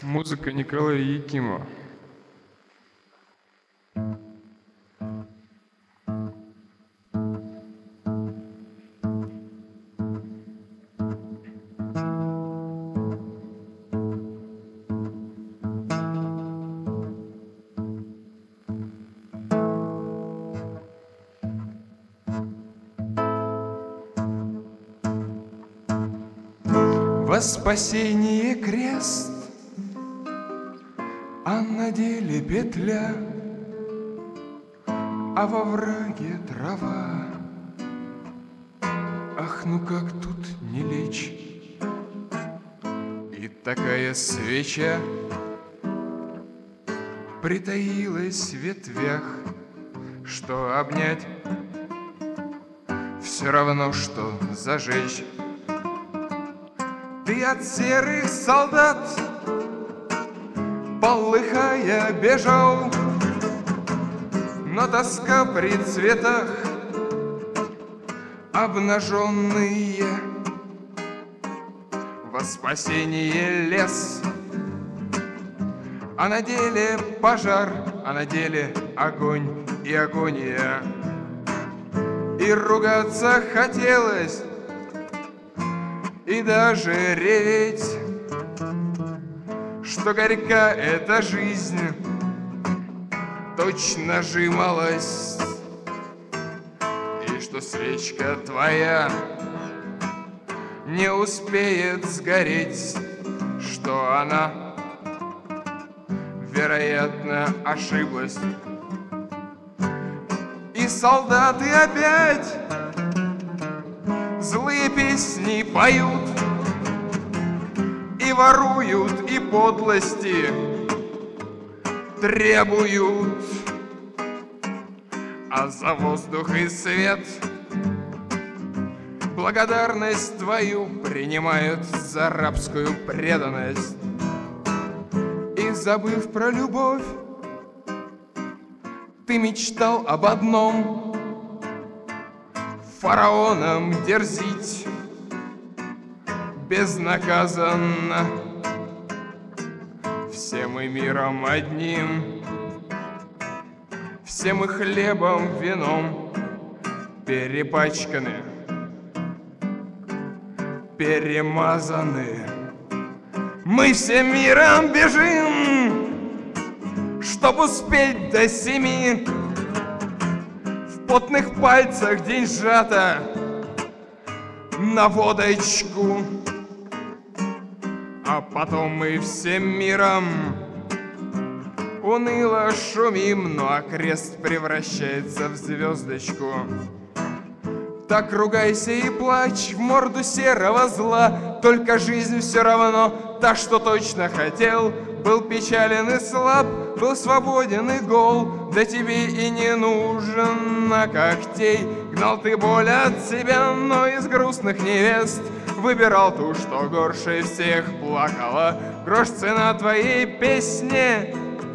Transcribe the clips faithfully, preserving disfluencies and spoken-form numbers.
Музыка Николая Якимова. Во спасение крест, а на деле петля, а во враге трава. Ах, ну как тут не лечь? И такая свеча притаилась в ветвях, что обнять все равно, что зажечь. Ты от серых солдат, полыхая, бежал, но тоска при цветах обнаженные во спасение лес. А на деле пожар, а на деле огонь и агония. И ругаться хотелось, и даже реветь, что горька эта жизнь точно жималась, и что свечка твоя не успеет сгореть, что она, вероятно, ошиблась. И солдаты опять злые песни поют, и воруют, и подлости требуют, а за воздух и свет благодарность твою принимают за рабскую преданность. И забыв про любовь, ты мечтал об одном — фараоном дерзить безнаказанно. Все мы миром одним, все мы хлебом, вином перепачканы, перемазаны. Мы всем миром бежим, чтоб успеть до семи. В потных пальцах деньжата на водочку, а потом мы всем миром уныло шумим, ну а крест превращается в звездочку. Так ругайся и плачь в морду серого зла, только жизнь все равно та, что точно хотел. Был печален и слаб, был свободен и гол, да тебе и не нужен на когтей. Гнал ты боль от себя, но из грустных невест выбирал ту, что горше всех плакала. Грош цена твоей песни,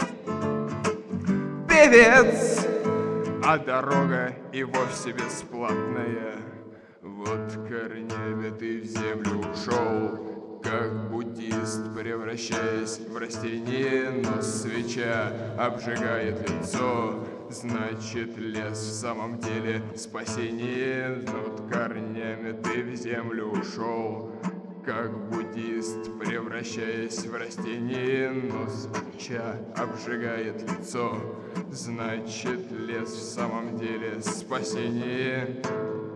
певец, а дорога и вовсе бесплатная. Вот корнями ты в землю ушел, как буддист, превращаясь в растение, но свеча обжигает лицо. Значит, лес в самом деле спасение. Вот корнями ты в землю ушел, как буддист, превращаясь в растение, но свеча обжигает лицо. Значит, лес в самом деле спасение.